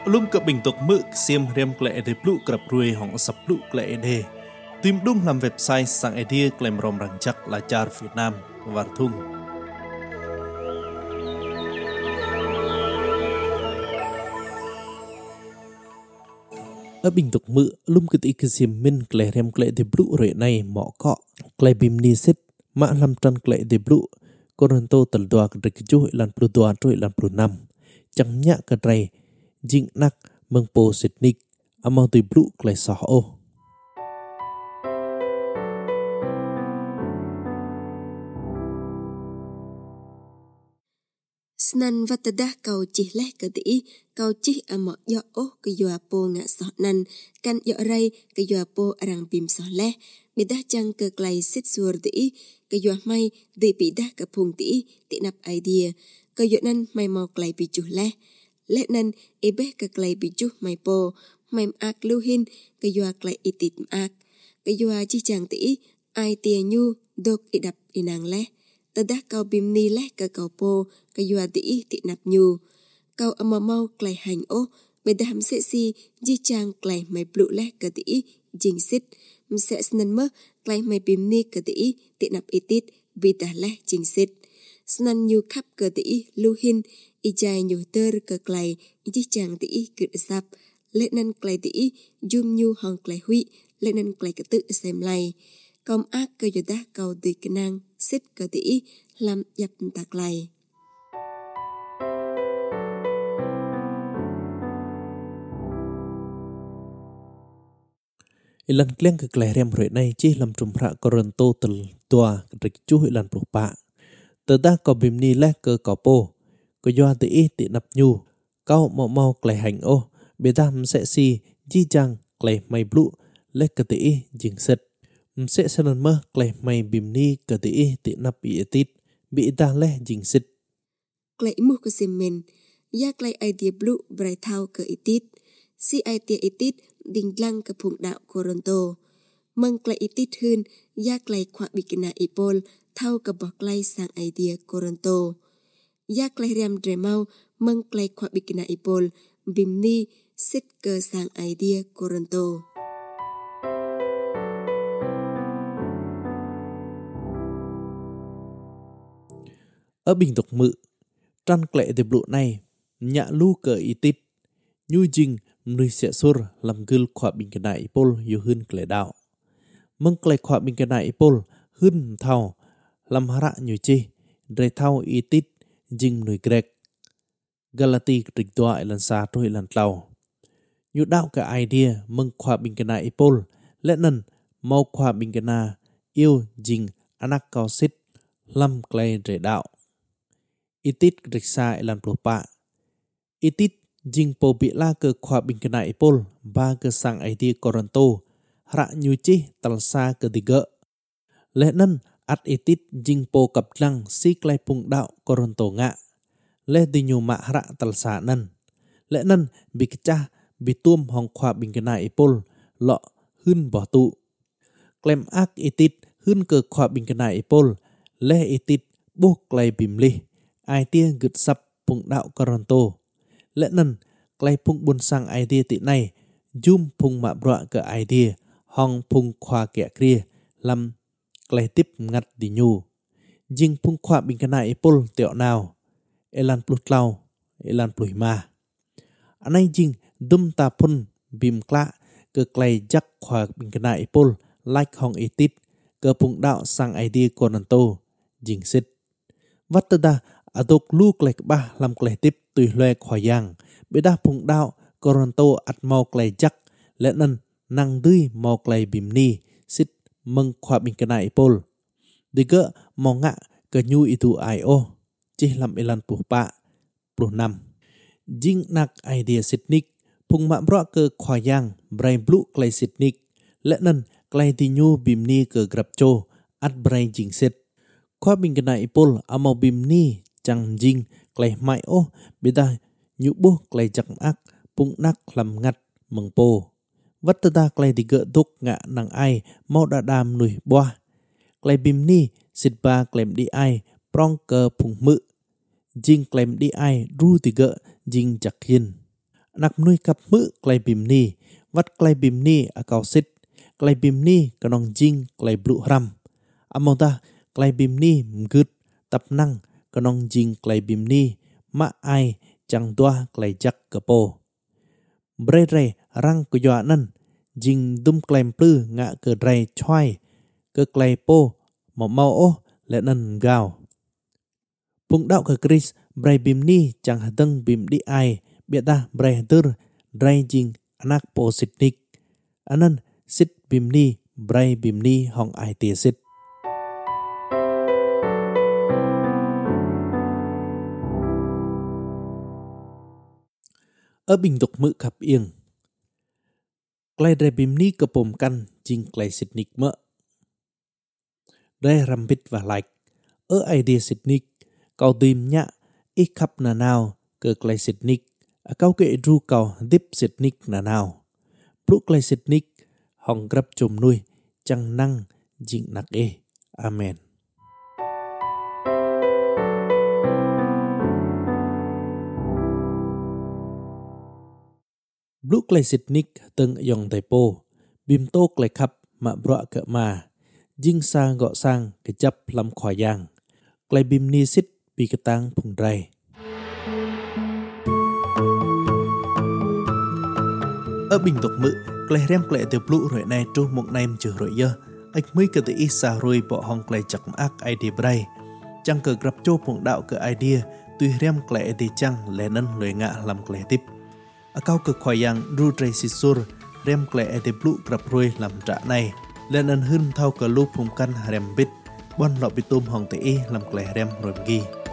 Lum cập bình tục mự xiêm riêng lệ để blu cập ruồi hỏng sập blu lệ đề. Tìm đúng làm website sang idea klem rom răng chắc là char Việt Nam và thung. Ở bình tục mự lum cập ik xiêm min klem riêng lệ để blu rệ này mỏ cọ klem bim ni sit mã làm trăn klem để blu Koronto tel doa kedek juh lan puluh dua trui lan puluh enam. Chẳng nhạ kedrai jing nak mengpo sitnik amau tui blu klai soh o. Snan vatadah kau cih leh kati kau cih amak yo oh ke yo apo ngak soh nan kan yo rai ke yo apo arang bim soh leh bidah jang ke klai sit sur ti ke yo mai de bidah ke phung ti nap idea ke yo nan mai mau klai pi juh leh leh nan ebeh ke klai pi juh mai po mai ak luhin ke yo klai itit ak ke yo chi jang ti ai tia nyu dok idap inang leh tadah kau bim ni leh ke kau po ke yo ti nap nyu kau amamau klai hành o bedam se si ji chang klai mai blu leh ke ti jing sit mse snan mơ klai mai bim ni ke ti nap itit bitah leh jing sit snan nyu khap ke ti luhin ijai nyu ter ke klai ji chang ti kut sap le nan klai ti jum nyu hong klai hui le nan klai ke tu sem lai kom ak ke yodah kau di kenang sit ke ti lam yap tak lai. Ilan kleng ke klai rem roi nai chi lam trumpra Koronto tel tua kedek juh ilan puluh pa. Tadah kau bim ni leh ke kau po ke yo ti nap nyu kau mau klai hành o bedam se si ji jang klai mai blu leh ke ti jing set mse sanan mơ klai mai bim ni ke ti nap itit bi dah leh jing sit klai mu ke semen ya klai idea blu brai thau ke itit si idea itit ding lang ke phung đạo Koronto meng klai itit hun ya klai khwa bikina ipol thau ke bok klai sang idea Koronto ya klai riam dremau meng klai khwa bikina ipol bim ni sit ke sang idea Koronto. Ở bình tục mự trăn klệ de blu này nhạ lu ke itit nyu jing mri se sur lam gul khwa bin kana ipol yu hun kle dao meng klai khwa bin kana ipol hun thau lam hara nyu chi dre thau itit jing nui grek galati trik doa ilan sa to ilan tlau nyu dao ka idea meng khwa bin kana ipol letnan mau khwa bin kana yêu jing anak kau sit lam klai dre dao itit grek sa ilan plupa itit jing po bi la ke khwa bin kana ipol ba ke sang idea Koronto hara nyu chi tal sa ke tiga lehnan at itit jing po kap lang si klai pung dao Koronto nga leh di nyu ma hara tal sa nan lehnan bi kecah bi tum hong khwa bin kana ipol lo hun bo tu klem ak itit hun ke khwa bin kana ipol leh itit bo klai bim li ai tia gut sap pung dao Koronto lehnan klai pung bun sang idea ti này jum pung ma bra ke idea hong pung khwa ke kria lam klai tip ngat di nyu jing pung khwa bin kana ipol teo nào elan plus tlau elan plus ma anai jing dum ta pun bim kla ke klai jak khwa bin kana ipol like hong itit ke pung dao sang idea Koronto jing sit vatada adok lu klai ba lam klai tip tui loe khwa yang bedah pung dao Koronto at mau klai jak letnan nang dui mau klai bim ni sit meng khwa bin kana ipol diga mau nga ke nyu itu ai o chi lam elan puh pa puluh enam jing nak idea sitnik pung ma bro ke khwa yang brai blu klai sitnik letnan klai ti nyu bim ni ke grab cho at brai jing sit khwa bin kana ipol amau bim ni chang jing klai mai o beda nyu bo klai jak ak pung nak lam ngat meng po vắt ta klai tiga duk nga nang ai mau da dam nui boa klai bim ni sit ba klem di ai prong ke pung mự jing klem di ai ru tiga jing jak yin Nak nuôi cặp mự clay bìm ni, vắt clay bìm ni a cao xích, clay bìm ni cả nong jing clay blu ram. Among ta clay bìm ni mgứt tập năng cả nong jing clay bìm ni, ma ai chẳng doa clay jack cả po. Bre re răng của dọa năn, jing dum clay plư ngạ cờ ray choai, cờ clay po, mỏ mau ô lệ năn gào. Pung đạo ke Chris bray bim ni chang hadang bim di ai biata bray dur dray jing anak po sitnik anan sit bim ni bray bim ni hong ai tia sit. Ở bình tục mự khắp yên clay dray bim ni kepom kan jing clay sitnik mơ dray rambit và like ở ai tia sitnik kau tim nhạ ít khắp nà nào cơ clay sitnik kau kệ ru kau dip sitnik nà nào blu clay sitnik hong grab chum nuôi chăng năng jing nak amen. Blu clay sitnik từng yong tai po bim to clay khắp mà bro cỡ mà jing sa gọ sang cái chấp lâm khỏa yang clay bim ni sit bị cái tang phùng ray. Ở bình tục mự, clay rem clay từ blu rồi này tru một nem trừ rồi dơ. Ách mới cơ tự ít xa rồi bỏ hong clay chặt ác idea bray. Chẳng cờ grab chô phùng đạo cơ idea, tuy rem clay thì chăng lẽ nân lưỡi ngạ làm clay tiếp. Ở cao cực khoai yang ru tray xì sur, rem clay từ blu grab rồi làm trả này. Lẽ nân hưm thao cờ lu phùng căn rem bít, bon lọ bị tôm hong tự làm clay rem rồi ghi.